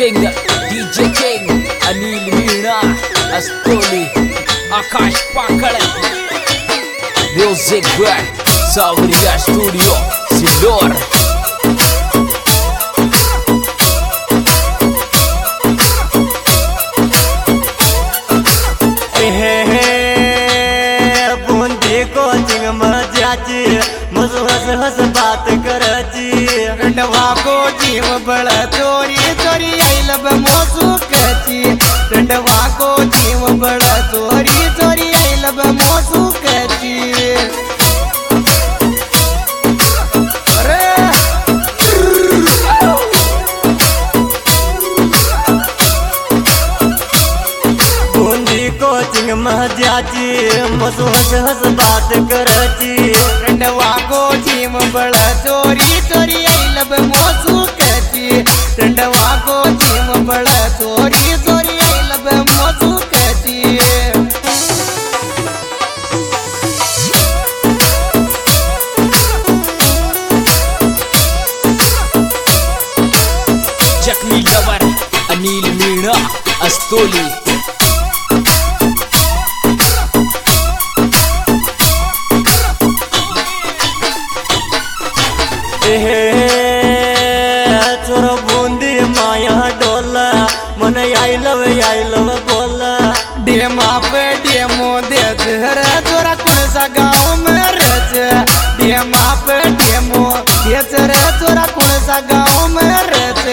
Singer DJ king Anil Meena Astoli Akash Pakade music by Sawariya studio Sillor. Bundi coaching मजाची मज हस हस बात कराची रंडवा को जीव बड़ा चोरी चोरी आई लब मोसू कची रंडवा को जीव बड़ा चोरी चोरी आई लब मोसू कची। कोचिंग मजाची मसू हस हस बात कराची रंडवा को जीव बड़ा चोरी चोरी आई लब मोसू कहती रंडवा को जीव बड़ा चोरी चोरी आई लब मोसू कहती। जख्मी लवर अनिल मीणा अस्तोली चोर बूंदी माया डोला मन आई लव बोला डेमा पे डेमो दे रे चोरा कौन सा गाँव में रच डेमा पे डेमो दे रे चोरा कौन सा गाँव में रच।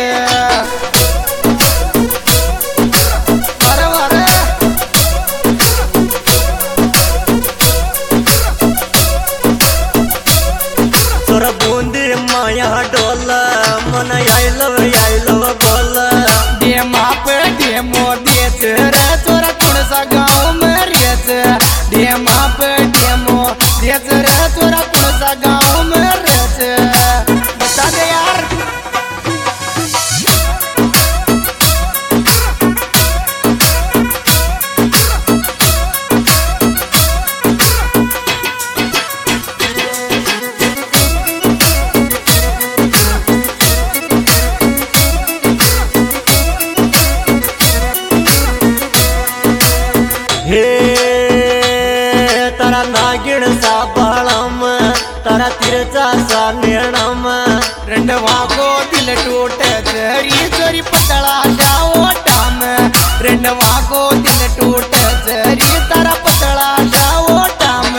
बूंदी माया डोला मन आई लव बोला डेमा पे डेमो देच रे चोरा कौन सा गाँव में रेच डेमा पे डेमो देच रे चोरा कौन सा गाँव में रेच बता दे यार। हे तारा नागिण सा बालम तारा तिरचा सा नेणम रंडवा को दिल टूटे चरी चोरी पतला सा ओटाम रंडवा को दिल टूटे चरी तारा पतला सा ओटाम।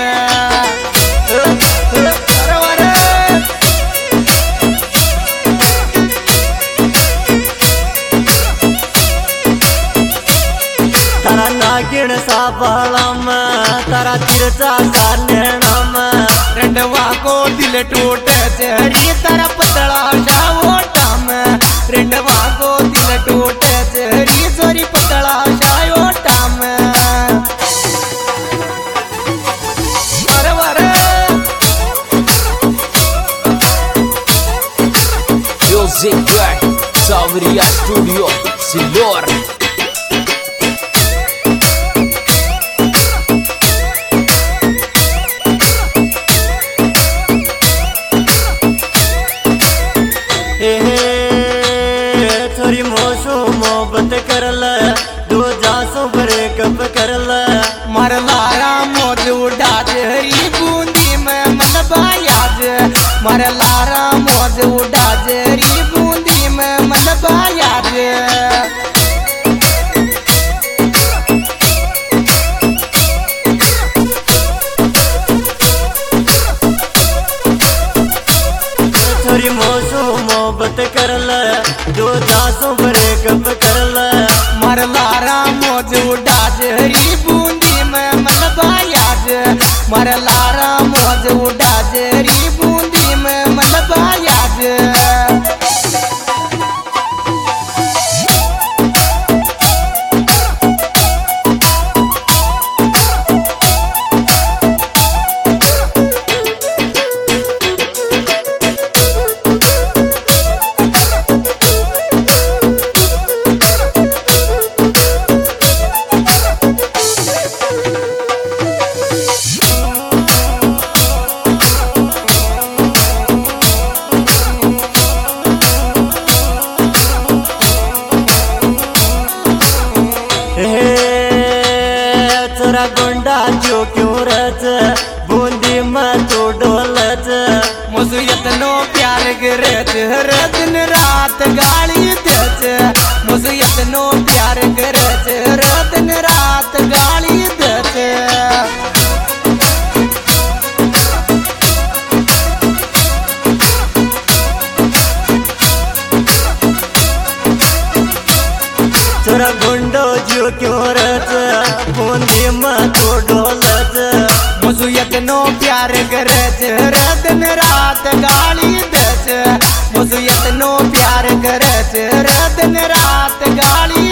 तारा नागिण सा बालम तारा तिरचा सा नेणम रंडवा को दिल टूटे चरी तारा पतला सा ओटाम रंडवा को दिल टूटे चरी चोरी पतला सा ओटाम। Music by Sawariya studio Sillor. छोरी मोसो मोहब्बत करल दो जासो ब्रेकअप करल मरलारा मौज उड़ा जरी बूंदी में मन बायाज मरलारा मौज उड़ा जरी बूंदी में मन बायाज। छोरी मोसो मोहब्बत करल दो जासो ब्रेकअप करल मरलारा मौज उड़ा जरी बूंदी में मन बायाज मरलारा मौज उड़ा जरी बूंदी में मन बायाज। रे दिन रात गाली दे मुझे इतनो प्यार करे रे दिन रात गाली दे चोरा गुंडो जो क्यों रच बूंदी में तो डोलच मुझे इतनो प्यार करे रे दिन रात गाली दे मुझे इतनो प्यार करे रे दिन रात गाली